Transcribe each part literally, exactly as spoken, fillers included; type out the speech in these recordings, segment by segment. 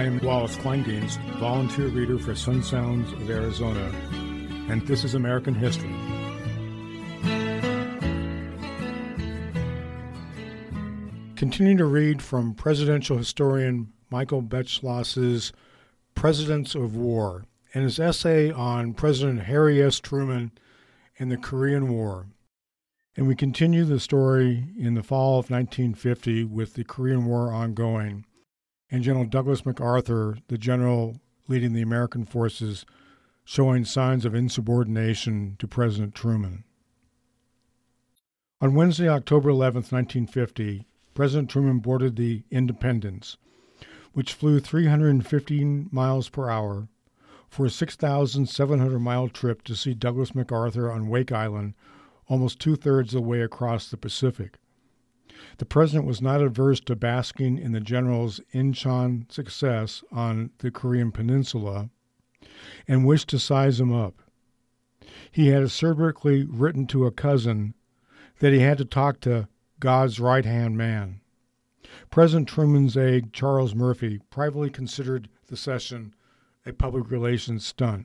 I'm Wallace Kleindienst, volunteer reader for Sun Sounds of Arizona, and this is American History. Continue to read from presidential historian Michael Beschloss's Presidents of War and his essay on President Harry S. Truman and the Korean War. And we continue the story in the fall of nineteen fifty with the Korean War ongoing, and General Douglas MacArthur, the general leading the American forces, showing signs of insubordination to President Truman. On Wednesday, October eleventh, nineteen fifty, President Truman boarded the Independence, which flew three hundred fifteen miles per hour for a six thousand seven hundred mile trip to see Douglas MacArthur on Wake Island, almost two-thirds of the way across the Pacific. The president was not averse to basking in the general's Incheon success on the Korean peninsula and wished to size him up. He had acerbically written to a cousin that he had to talk to God's right-hand man. President Truman's aide, Charles Murphy, privately considered the session a public relations stunt.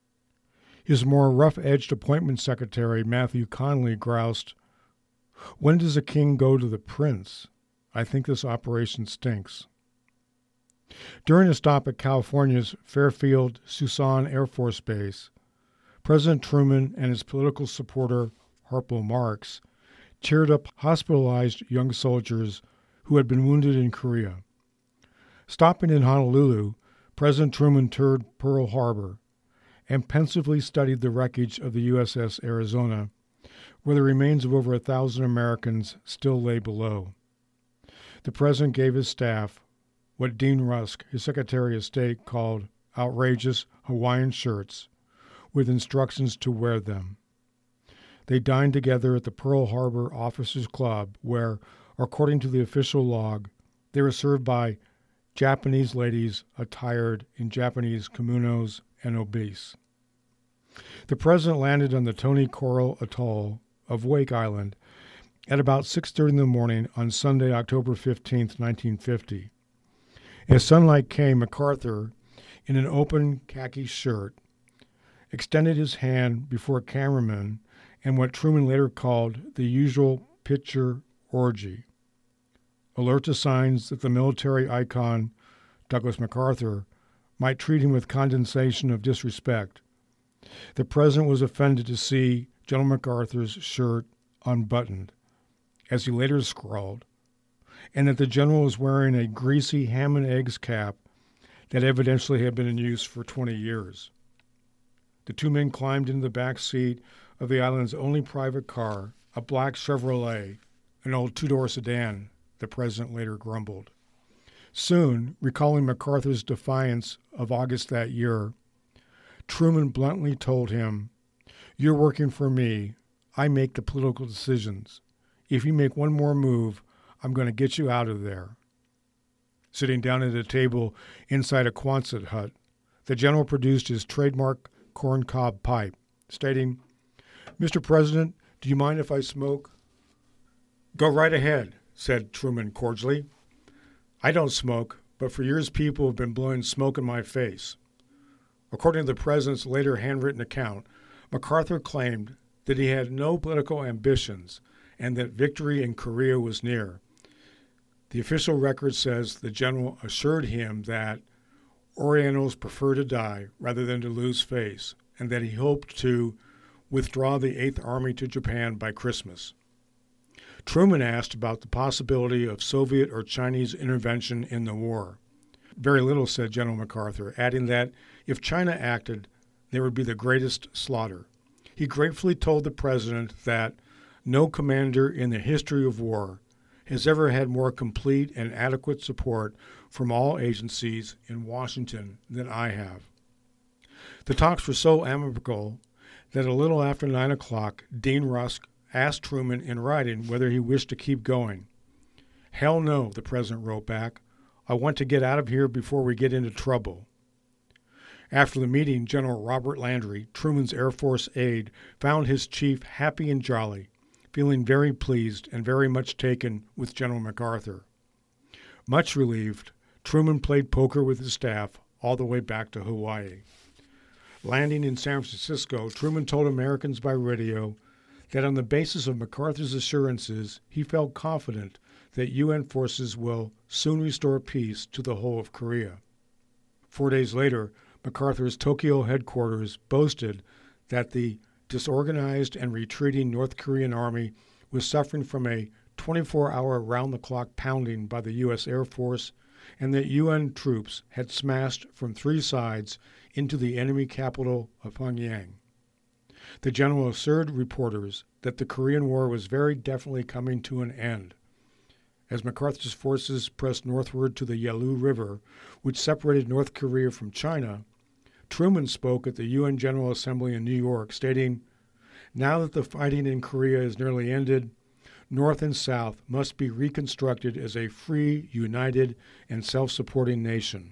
His more rough-edged appointment secretary, Matthew Connolly, groused, "When does a king go to the prince? I think this operation stinks." During a stop at California's Fairfield Suisun Air Force Base, President Truman and his political supporter, Harpo Marx, cheered up hospitalized young soldiers who had been wounded in Korea. Stopping in Honolulu, President Truman toured Pearl Harbor and pensively studied the wreckage of the U S S Arizona, where the remains of over a thousand Americans still lay below. The president gave his staff what Dean Rusk, his Secretary of State, called outrageous Hawaiian shirts, with instructions to wear them. They dined together at the Pearl Harbor Officers Club, where, according to the official log, they were served by Japanese ladies attired in Japanese kimonos and obese. The president landed on the Tony Coral Atoll of Wake Island at about six thirty in the morning on Sunday, October fifteenth, nineteen fifty. As sunlight came, MacArthur, in an open khaki shirt, extended his hand before a cameraman and what Truman later called the usual picture orgy. Alert to signs that the military icon, Douglas MacArthur, might treat him with condescension of disrespect, the president was offended to see General MacArthur's shirt unbuttoned, as he later scrawled, and that the general was wearing a greasy ham and eggs cap that evidently had been in use for twenty years. The two men climbed into the back seat of the island's only private car, a black Chevrolet, an old two-door sedan, the president later grumbled. Soon, recalling MacArthur's defiance of August that year, Truman bluntly told him, "You're working for me. I make the political decisions. If you make one more move, I'm going to get you out of there." Sitting down at a table inside a Quonset hut, the general produced his trademark corncob pipe, stating, "Mister President, do you mind if I smoke?" "Go right ahead," said Truman cordially. "I don't smoke, but for years people have been blowing smoke in my face." According to the president's later handwritten account, MacArthur claimed that he had no political ambitions and that victory in Korea was near. The official record says the general assured him that Orientals prefer to die rather than to lose face, and that he hoped to withdraw the Eighth Army to Japan by Christmas. Truman asked about the possibility of Soviet or Chinese intervention in the war. "Very little," said General MacArthur, adding that if China acted, there would be the greatest slaughter. He gratefully told the president that no commander in the history of war has ever had more complete and adequate support from all agencies in Washington than I have. The talks were so amicable that a little after nine o'clock, Dean Rusk asked Truman in writing whether he wished to keep going. "Hell no," the president wrote back. "I want to get out of here before we get into trouble." After the meeting, General Robert Landry, Truman's Air Force aide, found his chief happy and jolly, feeling very pleased and very much taken with General MacArthur. Much relieved, Truman played poker with his staff all the way back to Hawaii. Landing in San Francisco, Truman told Americans by radio that on the basis of MacArthur's assurances, he felt confident that U N forces will soon restore peace to the whole of Korea. Four days later, MacArthur's Tokyo headquarters boasted that the disorganized and retreating North Korean army was suffering from a twenty-four hour round-the-clock pounding by the U S Air Force, and that U N troops had smashed from three sides into the enemy capital of Pyongyang. The general assured reporters that the Korean War was very definitely coming to an end. As MacArthur's forces pressed northward to the Yalu River, which separated North Korea from China, Truman spoke at the U N General Assembly in New York, stating, "Now that the fighting in Korea is nearly ended, North and South must be reconstructed as a free, united, and self-supporting nation."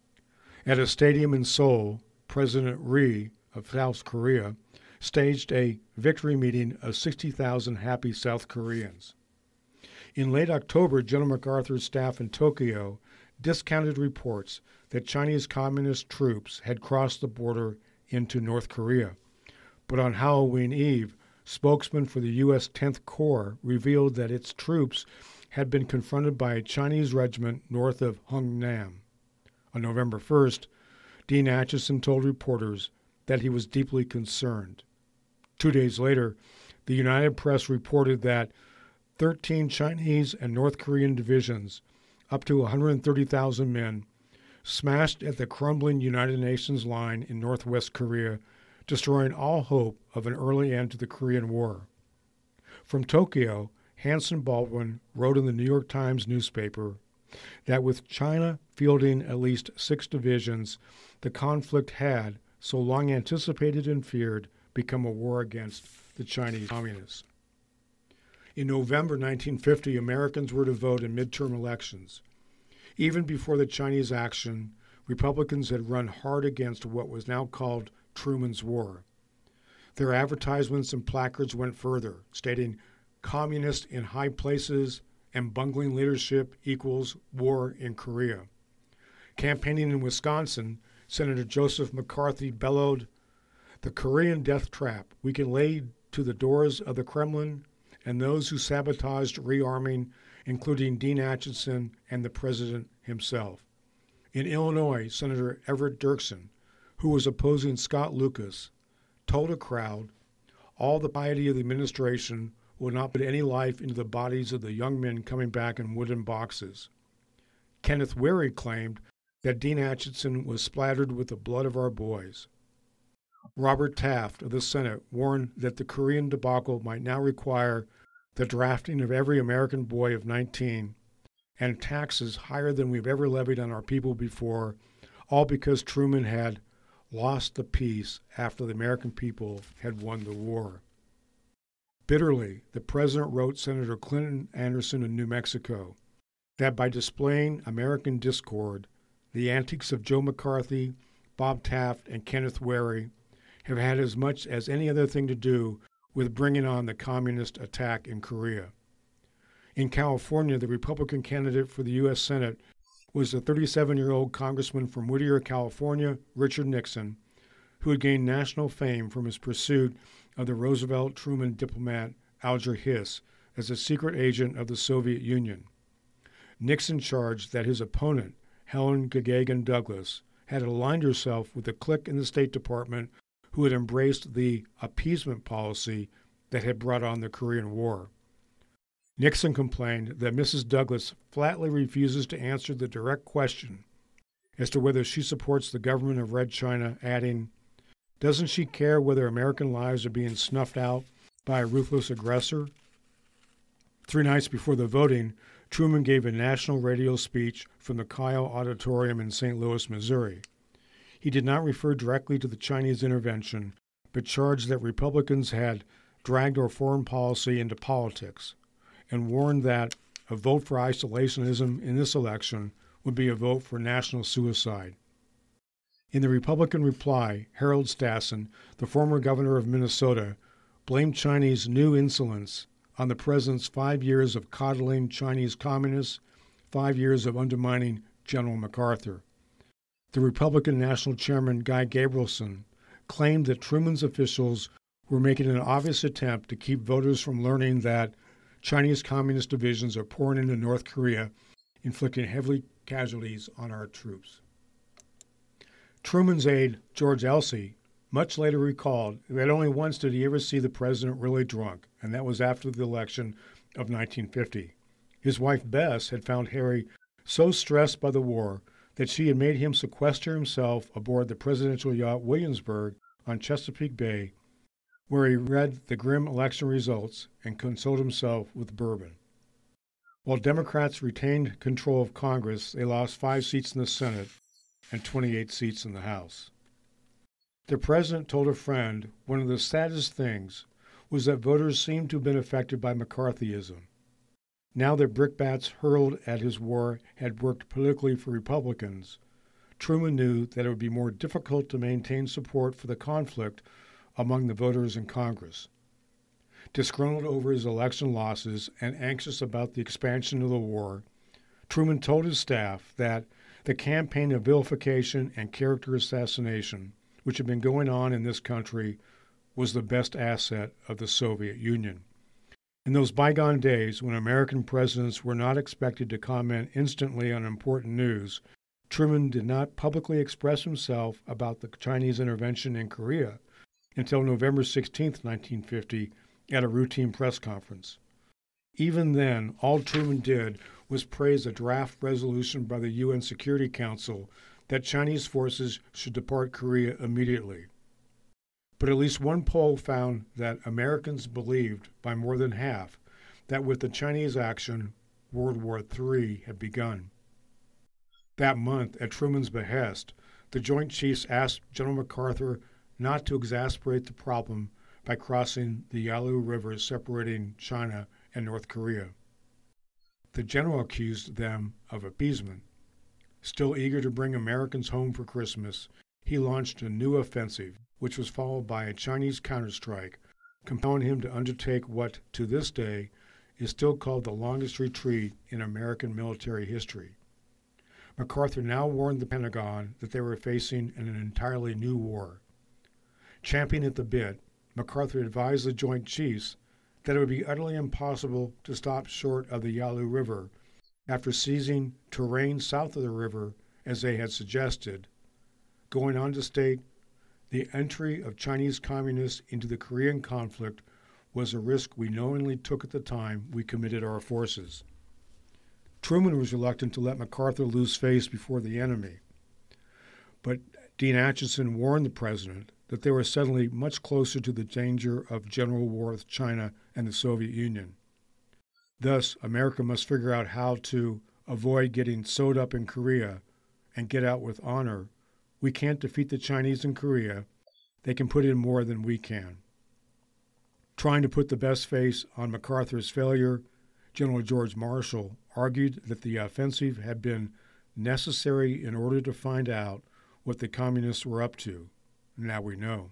At a stadium in Seoul, President Ri of South Korea staged a victory meeting of sixty thousand happy South Koreans. In late October, General MacArthur's staff in Tokyo discounted reports that Chinese Communist troops had crossed the border into North Korea. But on Halloween Eve, spokesman for the U S tenth Corps revealed that its troops had been confronted by a Chinese regiment north of Hungnam. On November first, Dean Acheson told reporters that he was deeply concerned. Two days later, the United Press reported that thirteen Chinese and North Korean divisions, up to one hundred thirty thousand men, smashed at the crumbling United Nations line in northwest Korea, destroying all hope of an early end to the Korean War. From Tokyo, Hanson Baldwin wrote in the New York Times newspaper that with China fielding at least six divisions, the conflict had, so long anticipated and feared, become a war against the Chinese Communists. In November nineteen fifty, Americans were to vote in midterm elections. Even before the Chinese action, Republicans had run hard against what was now called Truman's War. Their advertisements and placards went further, stating, "Communist in high places and bungling leadership equals war in Korea." Campaigning in Wisconsin, Senator Joseph McCarthy bellowed, "The Korean death trap we can lay to the doors of the Kremlin and those who sabotaged rearming, including Dean Acheson and the president himself." In Illinois, Senator Everett Dirksen, who was opposing Scott Lucas, told a crowd, "All the piety of the administration will not put any life into the bodies of the young men coming back in wooden boxes." Kenneth Wherry claimed that Dean Acheson was splattered with the blood of our boys. Robert Taft of the Senate warned that the Korean debacle might now require the drafting of every American boy of nineteen and taxes higher than we've ever levied on our people before, all because Truman had lost the peace after the American people had won the war. Bitterly, the president wrote Senator Clinton Anderson in New Mexico that by displaying American discord, the antics of Joe McCarthy, Bob Taft, and Kenneth Wherry have had as much as any other thing to do with bringing on the communist attack in Korea. In California, the Republican candidate for the U S Senate was the thirty-seven-year-old congressman from Whittier, California, Richard Nixon, who had gained national fame from his pursuit of the Roosevelt-Truman diplomat Alger Hiss as a secret agent of the Soviet Union. Nixon charged that his opponent, Helen Gagagan Douglas, had aligned herself with a clique in the State Department who had embraced the appeasement policy that had brought on the Korean War. Nixon complained that Missus Douglas flatly refuses to answer the direct question as to whether she supports the government of Red China, adding, "Doesn't she care whether American lives are being snuffed out by a ruthless aggressor?" Three nights before the voting, Truman gave a national radio speech from the Kyle Auditorium in Saint Louis, Missouri. He did not refer directly to the Chinese intervention, but charged that Republicans had dragged our foreign policy into politics, and warned that a vote for isolationism in this election would be a vote for national suicide. In the Republican reply, Harold Stassen, the former governor of Minnesota, blamed Chinese new insolence on the president's five years of coddling Chinese communists, five years of undermining General MacArthur. The Republican National Chairman Guy Gabrielson claimed that Truman's officials were making an obvious attempt to keep voters from learning that Chinese communist divisions are pouring into North Korea, inflicting heavy casualties on our troops. Truman's aide, George Elsey, much later recalled that only once did he ever see the president really drunk, and that was after the election of nineteen fifty. His wife, Bess, had found Harry so stressed by the war that she had made him sequester himself aboard the presidential yacht Williamsburg on Chesapeake Bay, where he read the grim election results and consoled himself with bourbon. While Democrats retained control of Congress, they lost five seats in the Senate and twenty-eight seats in the House. The president told a friend one of the saddest things was that voters seemed to have been affected by McCarthyism. Now that brickbats hurled at his war had worked politically for Republicans, Truman knew that it would be more difficult to maintain support for the conflict among the voters in Congress. Disgruntled over his election losses and anxious about the expansion of the war, Truman told his staff that the campaign of vilification and character assassination, which had been going on in this country, was the best asset of the Soviet Union. In those bygone days, when American presidents were not expected to comment instantly on important news, Truman did not publicly express himself about the Chinese intervention in Korea until November sixteenth, nineteen fifty, at a routine press conference. Even then, all Truman did was praise a draft resolution by the U N Security Council that Chinese forces should depart Korea immediately. But at least one poll found that Americans believed, by more than half, that with the Chinese action, World War Three had begun. That month, at Truman's behest, the Joint Chiefs asked General MacArthur not to exasperate the problem by crossing the Yalu River separating China and North Korea. The general accused them of appeasement. Still eager to bring Americans home for Christmas, he launched a new offensive, which was followed by a Chinese counterstrike, compelling him to undertake what, to this day, is still called the longest retreat in American military history. MacArthur now warned the Pentagon that they were facing an entirely new war. Champing at the bit, MacArthur advised the Joint Chiefs that it would be utterly impossible to stop short of the Yalu River after seizing terrain south of the river as they had suggested, going on to state the entry of Chinese communists into the Korean conflict was a risk we knowingly took at the time we committed our forces. Truman was reluctant to let MacArthur lose face before the enemy, but Dean Acheson warned the president that they were suddenly much closer to the danger of general war with China and the Soviet Union. Thus, America must figure out how to avoid getting sewed up in Korea and get out with honor. We can't defeat the Chinese in Korea. They can put in more than we can. Trying to put the best face on MacArthur's failure, General George Marshall argued that the offensive had been necessary in order to find out what the communists were up to. Now we know.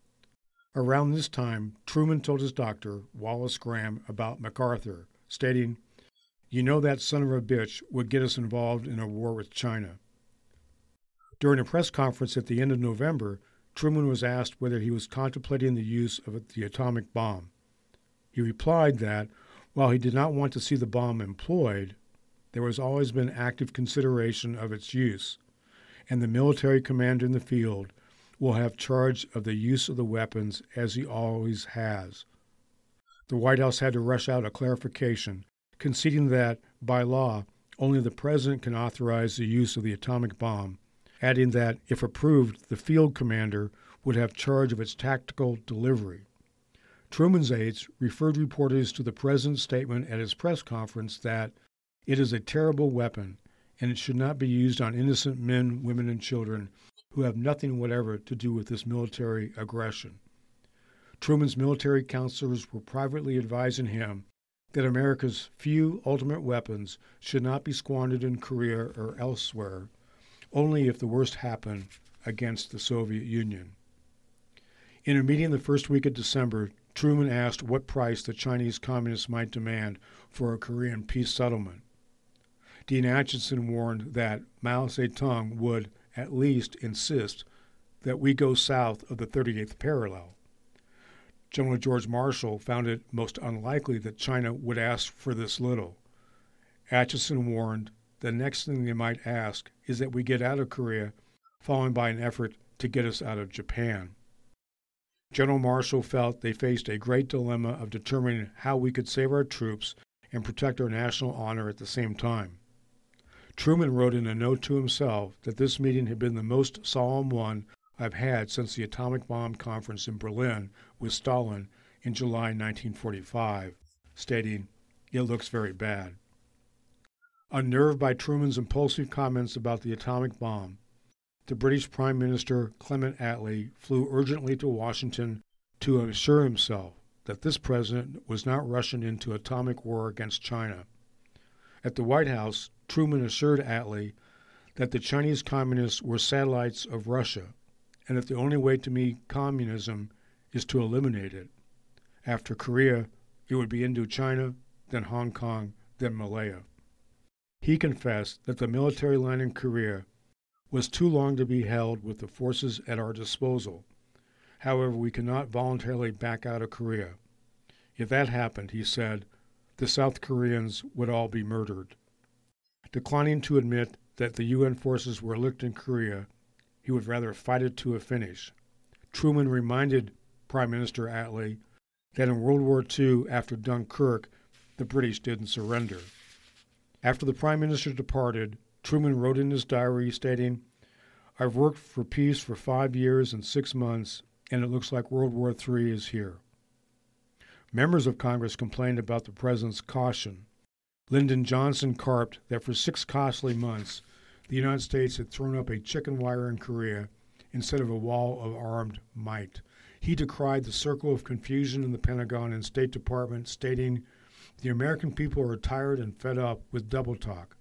Around this time, Truman told his doctor, Wallace Graham, about MacArthur, stating, "You know that son of a bitch would get us involved in a war with China." During a press conference at the end of November, Truman was asked whether he was contemplating the use of the atomic bomb. He replied that, while he did not want to see the bomb employed, there has always been active consideration of its use, and the military commander in the field will have charge of the use of the weapons as he always has. The White House had to rush out a clarification, conceding that, by law, only the president can authorize the use of the atomic bomb, adding that, if approved, the field commander would have charge of its tactical delivery. Truman's aides referred reporters to the president's statement at his press conference that it is a terrible weapon and it should not be used on innocent men, women, and children who have nothing whatever to do with this military aggression. Truman's military counselors were privately advising him that America's few ultimate weapons should not be squandered in Korea or elsewhere, only if the worst happened against the Soviet Union. In a meeting the first week of December, Truman asked what price the Chinese communists might demand for a Korean peace settlement. Dean Acheson warned that Mao Zedong would at least insist that we go south of the thirty-eighth parallel. General George Marshall found it most unlikely that China would ask for this little. Acheson warned the next thing they might ask is that we get out of Korea, followed by an effort to get us out of Japan. General Marshall felt they faced a great dilemma of determining how we could save our troops and protect our national honor at the same time. Truman wrote in a note to himself that this meeting had been the most solemn one I've had since the atomic bomb conference in Berlin with Stalin in July nineteen forty-five, stating, "It looks very bad." Unnerved by Truman's impulsive comments about the atomic bomb, the British Prime Minister Clement Attlee flew urgently to Washington to assure himself that this president was not rushing into atomic war against China. At the White House, Truman assured Attlee that the Chinese communists were satellites of Russia, and that the only way to meet communism is to eliminate it. After Korea, it would be Indochina, then Hong Kong, then Malaya. He confessed that the military line in Korea was too long to be held with the forces at our disposal. However, we cannot voluntarily back out of Korea. If that happened, he said, the South Koreans would all be murdered. Declining to admit that the U N forces were licked in Korea, he would rather fight it to a finish. Truman reminded Prime Minister Attlee that in World War Two, after Dunkirk, the British didn't surrender. After the Prime Minister departed, Truman wrote in his diary stating, "I've worked for peace for five years and six months, and it looks like World War Three is here." Members of Congress complained about the President's caution. Lyndon Johnson carped that for six costly months, the United States had thrown up a chicken wire in Korea instead of a wall of armed might. He decried the circle of confusion in the Pentagon and State Department, stating, "The American people are tired and fed up with double talk."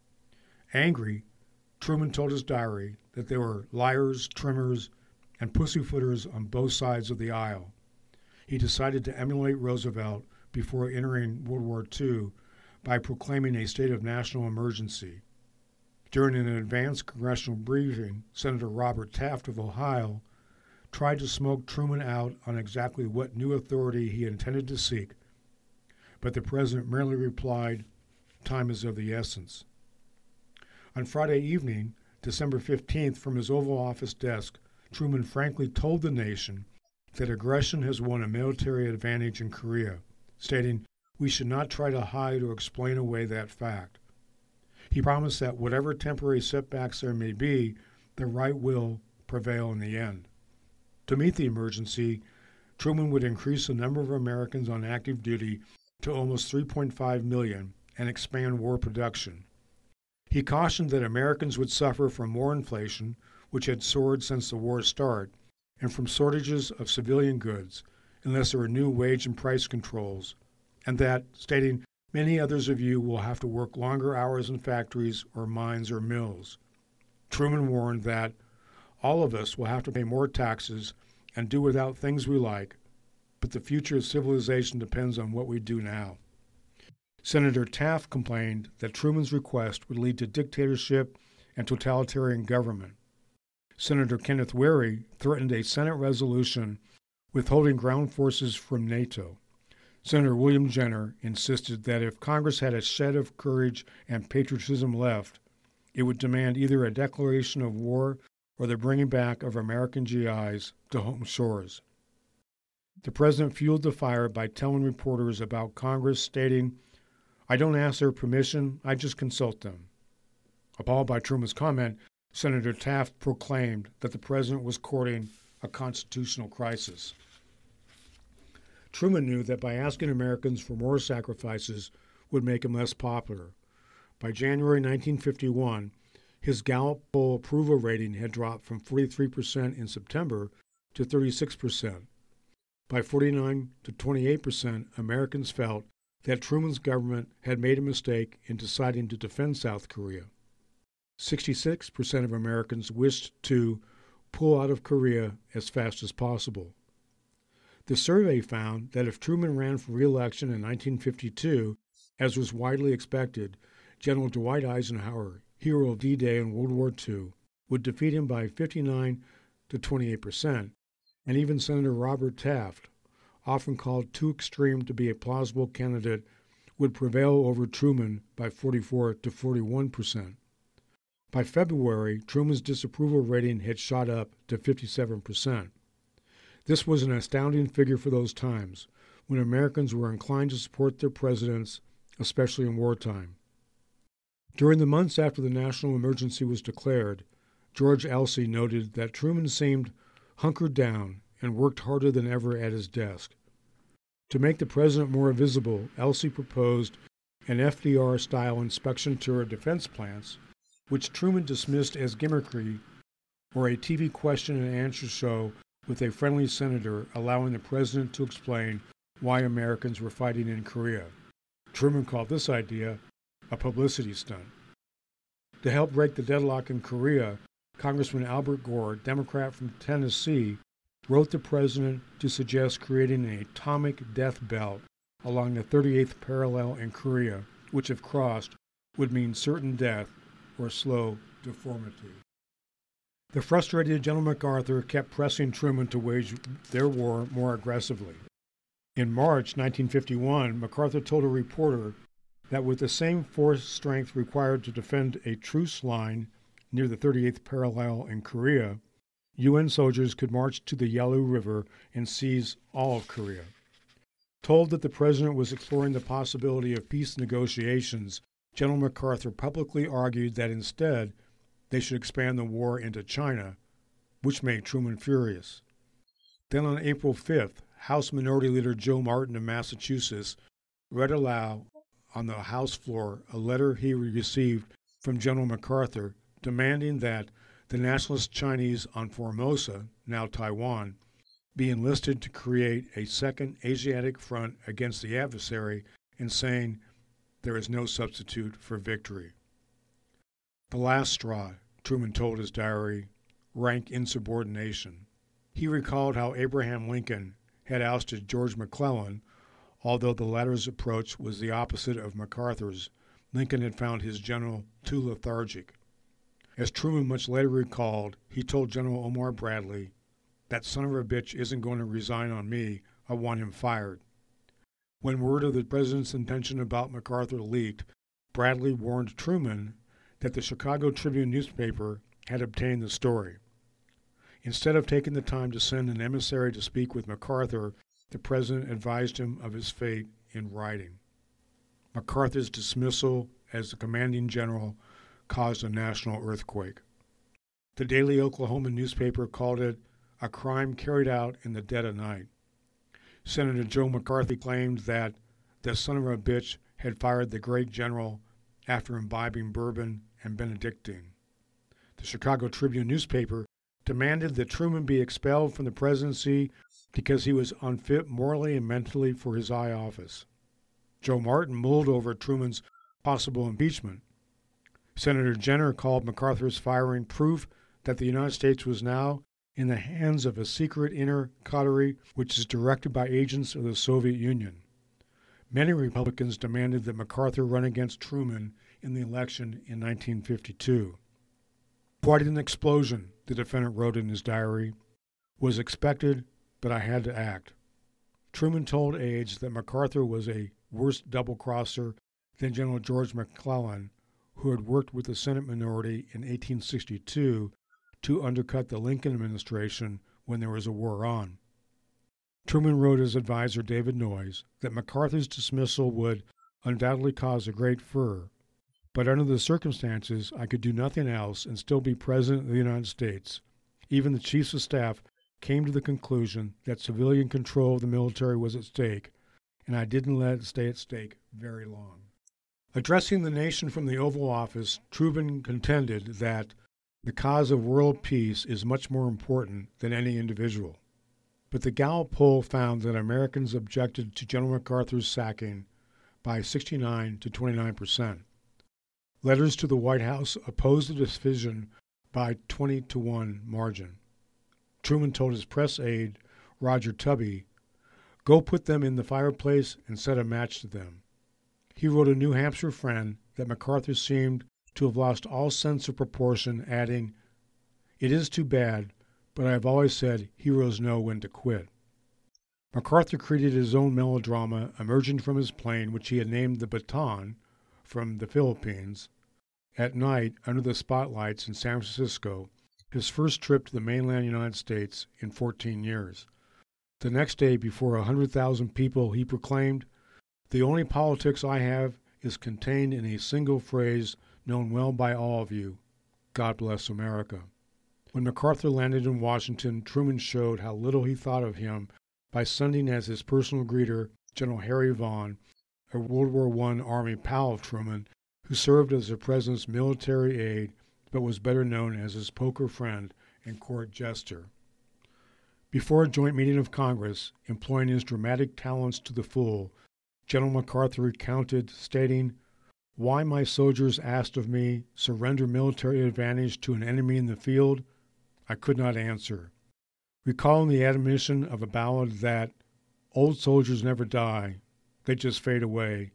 Angry, Truman told his diary that there were liars, trimmers, and pussyfooters on both sides of the aisle. He decided to emulate Roosevelt before entering World War Two by proclaiming a state of national emergency. During an advanced congressional briefing, Senator Robert Taft of Ohio tried to smoke Truman out on exactly what new authority he intended to seek, but the president merely replied, "Time is of the essence." On Friday evening, December fifteenth, from his Oval Office desk, Truman frankly told the nation that aggression has won a military advantage in Korea, stating, "We should not try to hide or explain away that fact." He promised that whatever temporary setbacks there may be, the right will prevail in the end. To meet the emergency, Truman would increase the number of Americans on active duty to almost three point five million and expand war production. He cautioned that Americans would suffer from more inflation, which had soared since the war's start, and from shortages of civilian goods, unless there were new wage and price controls, and that, stating, "Many others of you will have to work longer hours in factories or mines or mills." Truman warned that all of us will have to pay more taxes and do without things we like, but the future of civilization depends on what we do now. Senator Taft complained that Truman's request would lead to dictatorship and totalitarian government. Senator Kenneth Wherry threatened a Senate resolution withholding ground forces from NATO. Senator William Jenner insisted that if Congress had a shred of courage and patriotism left, it would demand either a declaration of war or the bringing back of American G Is to home shores. The president fueled the fire by telling reporters about Congress, stating, "I don't ask their permission, I just consult them." Appalled by Truman's comment, Senator Taft proclaimed that the president was courting a constitutional crisis. Truman knew that by asking Americans for more sacrifices would make him less popular. By January nineteen fifty-one, his Gallup poll approval rating had dropped from forty-three percent in September to thirty-six percent. By forty-nine to twenty-eight percent, Americans felt that Truman's government had made a mistake in deciding to defend South Korea. sixty-six percent of Americans wished to pull out of Korea as fast as possible. The survey found that if Truman ran for re-election in nineteen fifty-two, as was widely expected, General Dwight Eisenhower, hero of D-Day in World War Two, would defeat him by fifty-nine to twenty-eight percent, and even Senator Robert Taft, often called too extreme to be a plausible candidate, would prevail over Truman by forty-four to forty-one percent. By February, Truman's disapproval rating had shot up to fifty-seven percent. This was an astounding figure for those times, when Americans were inclined to support their presidents, especially in wartime. During the months after the national emergency was declared, George Elsey noted that Truman seemed hunkered down and worked harder than ever at his desk. To make the president more visible, Elsey proposed an F D R-style inspection tour of defense plants, which Truman dismissed as gimmickry, or a T V question and answer show with a friendly senator allowing the president to explain why Americans were fighting in Korea. Truman called this idea a publicity stunt. To help break the deadlock in Korea, Congressman Albert Gore, Democrat from Tennessee, wrote the president to suggest creating an atomic death belt along the thirty-eighth parallel in Korea, which, if crossed, would mean certain death or slow deformity. The frustrated General MacArthur kept pressing Truman to wage their war more aggressively. In March nineteen fifty-one, MacArthur told a reporter that with the same force strength required to defend a truce line near the thirty-eighth parallel in Korea, U N soldiers could march to the Yalu River and seize all of Korea. Told that the president was exploring the possibility of peace negotiations, General MacArthur publicly argued that instead they should expand the war into China, which made Truman furious. Then on April fifth, House Minority Leader Joe Martin of Massachusetts read aloud on the House floor a letter he received from General MacArthur demanding that the nationalist Chinese on Formosa, now Taiwan, be enlisted to create a second Asiatic front against the adversary, and saying there is no substitute for victory. The last straw, Truman told his diary, rank insubordination. He recalled how Abraham Lincoln had ousted George McClellan. Although the latter's approach was the opposite of MacArthur's, Lincoln had found his general too lethargic. As Truman much later recalled, he told General Omar Bradley, "That son of a bitch isn't going to resign on me. I want him fired." When word of the president's intention about MacArthur leaked, Bradley warned Truman that the Chicago Tribune newspaper had obtained the story. Instead of taking the time to send an emissary to speak with MacArthur, the president advised him of his fate in writing. MacArthur's dismissal as the commanding general caused a national earthquake. The Daily Oklahoma newspaper called it a crime carried out in the dead of night. Senator Joe McCarthy claimed that the son of a bitch had fired the great general after imbibing bourbon and Benedictine. The Chicago Tribune newspaper demanded that Truman be expelled from the presidency because he was unfit morally and mentally for his high office. Joe Martin mulled over Truman's possible impeachment. Senator Jenner called MacArthur's firing proof that the United States was now in the hands of a secret inner coterie which is directed by agents of the Soviet Union. Many Republicans demanded that MacArthur run against Truman in the election in nineteen fifty-two. "Quite an explosion," the defendant wrote in his diary, "was expected, but I had to act." Truman told aides that MacArthur was a worse double-crosser than General George McClellan, who had worked with the Senate minority in eighteen sixty-two to undercut the Lincoln administration when there was a war on. Truman wrote his advisor David Noyes that MacArthur's dismissal would undoubtedly cause a great furor, but under the circumstances I could do nothing else and still be President of the United States. Even the chiefs of staff came to the conclusion that civilian control of the military was at stake, and I didn't let it stay at stake very long. Addressing the nation from the Oval Office, Truman contended that the cause of world peace is much more important than any individual. But the Gallup poll found that Americans objected to General MacArthur's sacking by sixty-nine to twenty-nine percent. Letters to the White House opposed the decision by twenty to one margin. Truman told his press aide, Roger Tubby, "Go put them in the fireplace and set a match to them." He wrote a New Hampshire friend that MacArthur seemed to have lost all sense of proportion, adding, "It is too bad, but I have always said heroes know when to quit." MacArthur created his own melodrama emerging from his plane, which he had named the Baton, from the Philippines, at night under the spotlights in San Francisco, his first trip to the mainland United States in fourteen years. The next day, before a hundred thousand people, he proclaimed, "The only politics I have is contained in a single phrase known well by all of you: God bless America." When MacArthur landed in Washington, Truman showed how little he thought of him by sending as his personal greeter General Harry Vaughan, a World War One Army pal of Truman, who served as the president's military aide but was better known as his poker friend and court jester. Before a joint meeting of Congress, employing his dramatic talents to the full, General MacArthur recounted, stating, "Why my soldiers asked of me, surrender military advantage to an enemy in the field, I could not answer." Recalling the admonition of a ballad that old soldiers never die, they just fade away,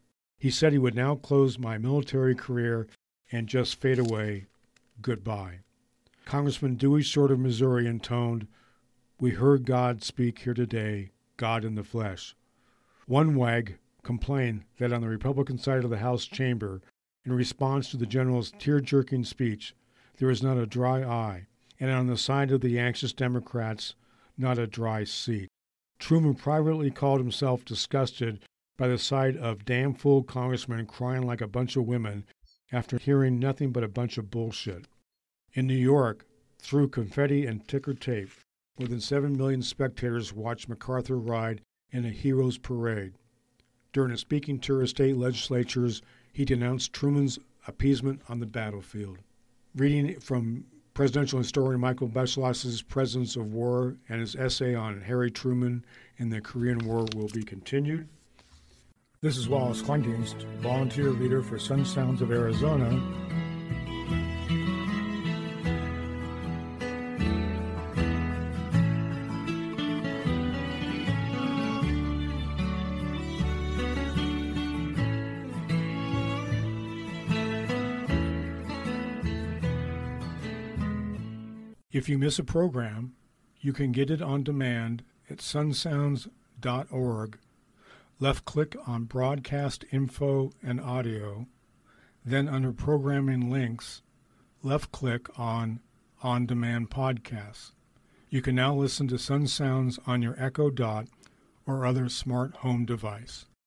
he said he would now close my military career and just fade away, goodbye. Congressman Dewey Short of Missouri intoned, "We heard God speak here today, God in the flesh." One wag complained that on the Republican side of the House chamber, in response to the general's tear-jerking speech, there was not a dry eye, and on the side of the anxious Democrats, not a dry seat. Truman privately called himself disgusted by the sight of damn-fool congressmen crying like a bunch of women after hearing nothing but a bunch of bullshit. In New York, through confetti and ticker tape, more than seven million spectators watched MacArthur ride in a hero's parade. During a speaking tour of state legislatures, he denounced Truman's appeasement on the battlefield. Reading from presidential historian Michael Beschloss's Presidents of War and his essay on Harry Truman in the Korean War will be continued. This is Wallace Kleindienst, volunteer leader for Sun Sounds of Arizona. If you miss a program, you can get it on demand at sun sounds dot org. Left-click on Broadcast Info and Audio, then under Programming Links, left-click on On Demand Podcasts. You can now listen to Sun Sounds on your Echo Dot or other smart home device.